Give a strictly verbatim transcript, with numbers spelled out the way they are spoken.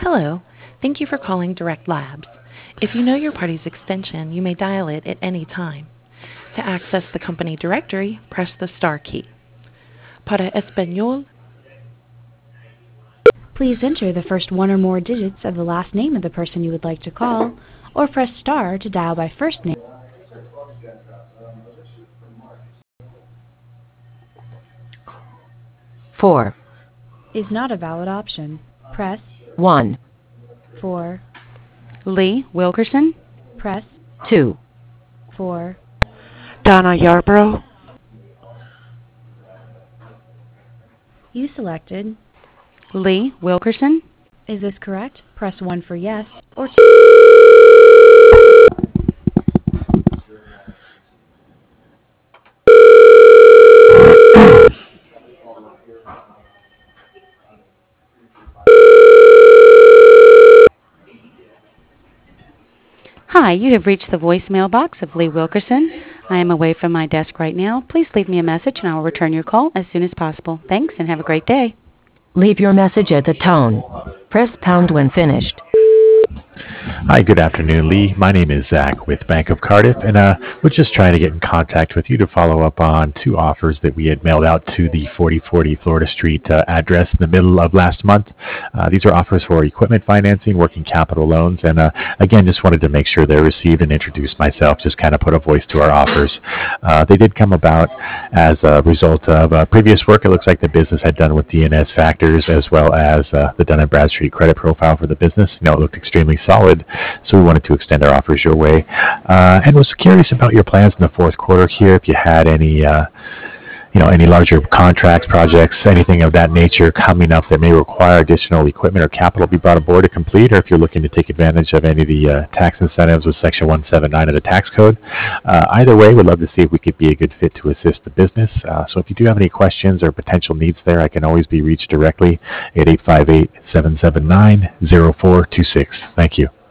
Hello. Thank you for calling Direct Labs. If you know your party's extension, you may dial it at any time. To access the company directory, press the star key. Para español, Please enter the first one or more digits of the last name of the person you would like to call, or press star to dial by first name. Four. Is not a valid option. Press One. for, Lee Wilkerson. press Two. for, Donna Yarborough. you selected. Lee Wilkerson. Is this correct? Press one for yes, or two. Hi, you have reached the voicemail box of Lee Wilkerson. I am away from my desk right now. Please leave me a message and I will return your call as soon as possible. Thanks and have a great day. Leave your message at the tone. Press pound when finished. Hi, good afternoon, Lee. My name is Zach with Bank of Cardiff, and uh, we're just trying to get in contact with you to follow up on two offers that we had mailed out to the forty forty Florida Street uh, address in the middle of last month. Uh, these are offers for equipment financing, working capital loans, and uh, again, just wanted to make sure they're received and introduce myself, just kind of put a voice to our offers. Uh, they did come about as a result of uh, previous work it looks like the business had done with D N S Factors, as well as uh, the Dun and Bradstreet credit profile for the business. You know, it looked extremely solid. So we wanted to extend our offers your way, uh, and was curious about your plans in the fourth quarter here. If you had any, uh, you know, any larger contracts, projects, anything of that nature coming up that may require additional equipment or capital to be brought aboard to complete, or if you're looking to take advantage of any of the uh, tax incentives with Section one seventy-nine of the tax code. Uh, either way, we'd love to see if we could be a good fit to assist the business. Uh, so if you do have any questions or potential needs there, I can always be reached directly at eight five eight, seven seven nine, zero four two six. Thank you.